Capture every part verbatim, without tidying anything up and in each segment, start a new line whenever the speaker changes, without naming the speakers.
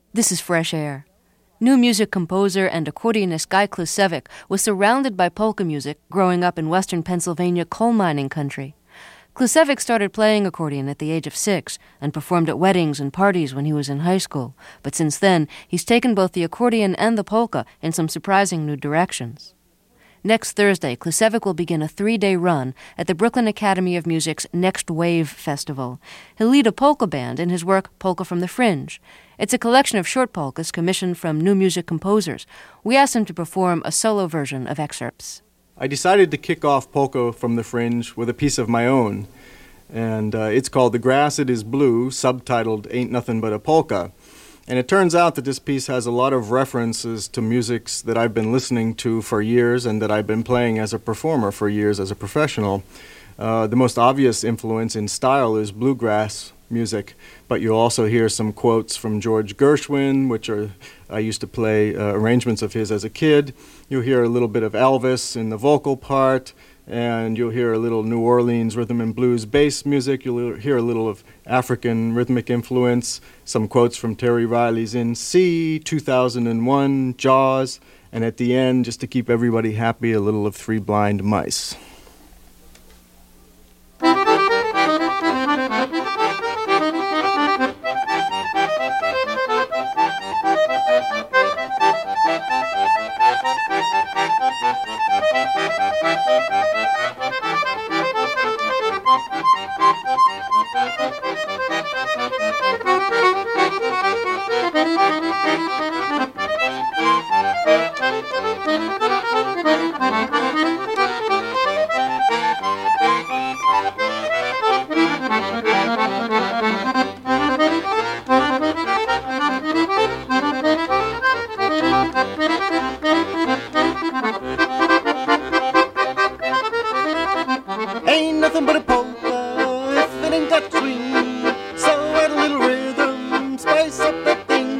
This is Fresh Air. New music composer and accordionist Guy Klusevic was surrounded by polka music growing up in western Pennsylvania coal mining country. Klusevic started playing accordion at the age of six and performed at weddings and parties when he was in high school, but since then, he's taken both the accordion and the polka in some surprising new directions. Next Thursday, Klusevic will begin a three-day run at the Brooklyn Academy of Music's Next Wave Festival. He'll lead a polka band in his work Polka from the Fringe. It's a collection of short polkas commissioned from new music composers. We asked him to perform a solo version of excerpts.
I decided to kick off Polka from the Fringe with a piece of my own, and uh, it's called The Grass It Is Blue, subtitled Ain't Nothing But a Polka. And it turns out that this piece has a lot of references to musics that I've been listening to for years and that I've been playing as a performer for years as a professional. Uh, the most obvious influence in style is bluegrass music, but you'll also hear some quotes from George Gershwin, which are I used to play uh, arrangements of his as a kid. You'll hear a little bit of Elvis in the vocal part, and you'll hear a little New Orleans rhythm and blues bass music. You'll hear a little of African rhythmic influence, some quotes from Terry Riley's In C, two thousand one, Jaws, and at the end, just to keep everybody happy, a little of Three Blind Mice.
Ain't nothing but a polka if it ain't got swing. So add a little rhythm, spice up that thing.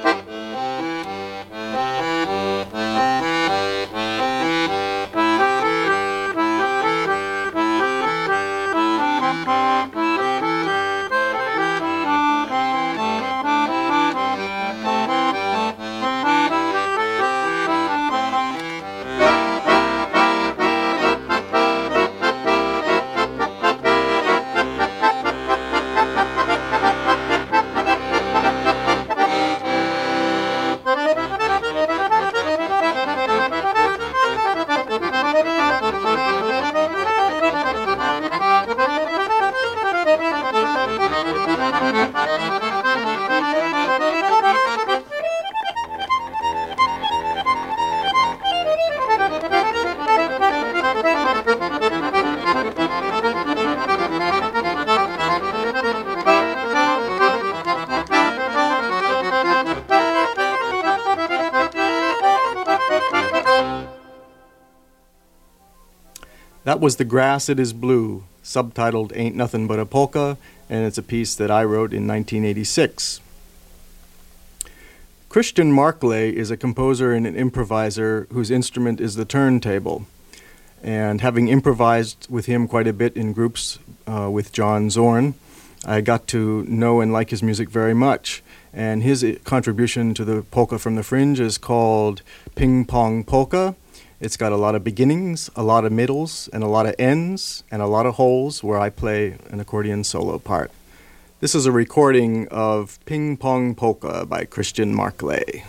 That was The Grass It Is Blue, subtitled Ain't Nothing But a Polka, and it's a piece that I wrote in nineteen eighty-six. Christian Markley is a composer and an improviser whose instrument is the turntable. And having improvised with him quite a bit in groups uh, with John Zorn, I got to know and like his music very much. And his contribution to the Polka from the Fringe is called Ping Pong Polka. It's got a lot of beginnings, a lot of middles, and a lot of ends, and a lot of holes where I play an accordion solo part. This is a recording of Ping Pong Polka by Christian Markley.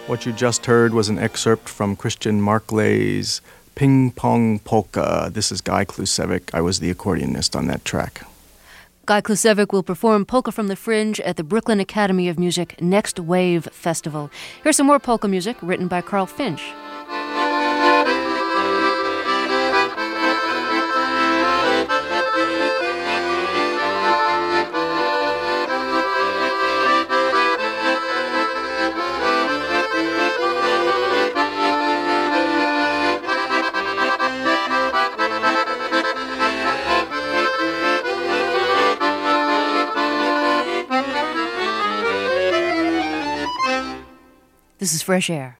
What you just heard was an excerpt from Christian Marclay's Ping Pong Polka. This is Guy Klusevic. I was the accordionist on that track.
Guy Klusevic will perform Polka from the Fringe at the Brooklyn Academy of Music Next Wave Festival. Here's some more polka music written by Carl Finch. This is Fresh Air.